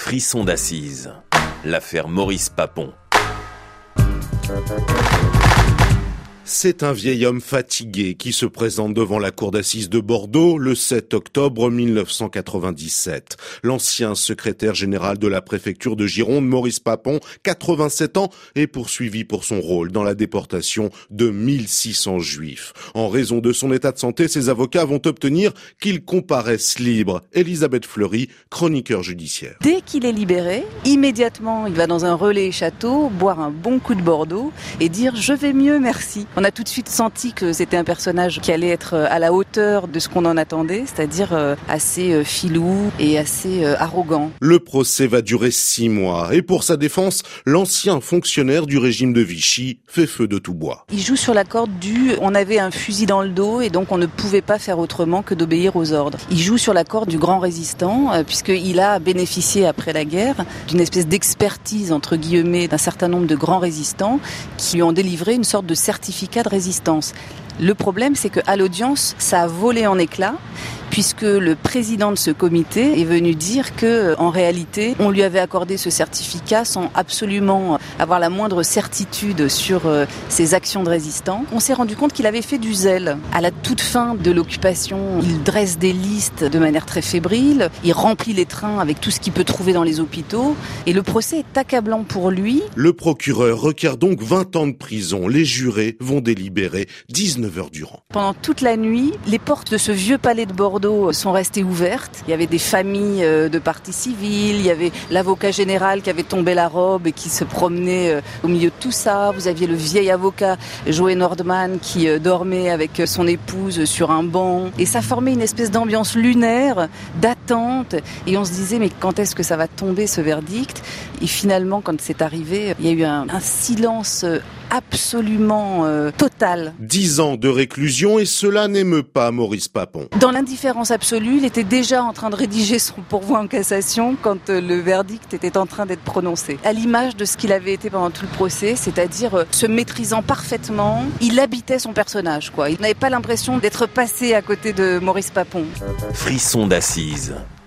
Frisson d'assises. L'affaire Maurice Papon. C'est un vieil homme fatigué qui se présente devant la cour d'assises de Bordeaux le 7 octobre 1997. L'ancien secrétaire général de la préfecture de Gironde, Maurice Papon, 87 ans, est poursuivi pour son rôle dans la déportation de 1600 juifs. En raison de son état de santé, ses avocats vont obtenir qu'il comparaisse libre. Elisabeth Fleury, chroniqueur judiciaire. Dès qu'il est libéré, immédiatement, il va dans un relais château, boire un bon coup de Bordeaux et dire « je vais mieux, merci ». On a tout de suite senti que c'était un personnage qui allait être à la hauteur de ce qu'on en attendait, c'est-à-dire assez filou et assez arrogant. Le procès va durer 6 mois et pour sa défense, l'ancien fonctionnaire du régime de Vichy fait feu de tout bois. Il joue sur la corde on avait un fusil dans le dos et donc on ne pouvait pas faire autrement que d'obéir aux ordres. Il joue sur la corde du grand résistant puisqu'il a bénéficié après la guerre d'une espèce d'expertise entre guillemets d'un certain nombre de grands résistants qui lui ont délivré une sorte de certificat de résistance. Le problème, c'est qu'à l'audience, ça a volé en éclats, puisque le président de ce comité est venu dire que, en réalité, on lui avait accordé ce certificat sans absolument avoir la moindre certitude sur ses actions de résistance. On s'est rendu compte qu'il avait fait du zèle. À la toute fin de l'occupation, il dresse des listes de manière très fébrile, il remplit les trains avec tout ce qu'il peut trouver dans les hôpitaux, et le procès est accablant pour lui. Le procureur requiert donc 20 ans de prison. Les jurés vont délibérer 19 heures durant. Pendant toute la nuit, les portes de ce vieux palais de Bordeaux sont restées ouvertes. Il y avait des familles de partis civils, il y avait l'avocat général qui avait tombé la robe et qui se promenait au milieu de tout ça. Vous aviez le vieil avocat Joël Nordman qui dormait avec son épouse sur un banc. Et ça formait une espèce d'ambiance lunaire, d'attente. Et on se disait, mais quand est-ce que ça va tomber ce verdict ? Et finalement, quand c'est arrivé, il y a eu un silence absolument total. 10 ans de réclusion et cela n'émeut pas Maurice Papon. Dans l'indifférence absolue, il était déjà en train de rédiger son pourvoi en cassation quand le verdict était en train d'être prononcé. À l'image de ce qu'il avait été pendant tout le procès, c'est-à-dire se maîtrisant parfaitement, il habitait son personnage, quoi. Il n'avait pas l'impression d'être passé à côté de Maurice Papon. Frisson d'assises.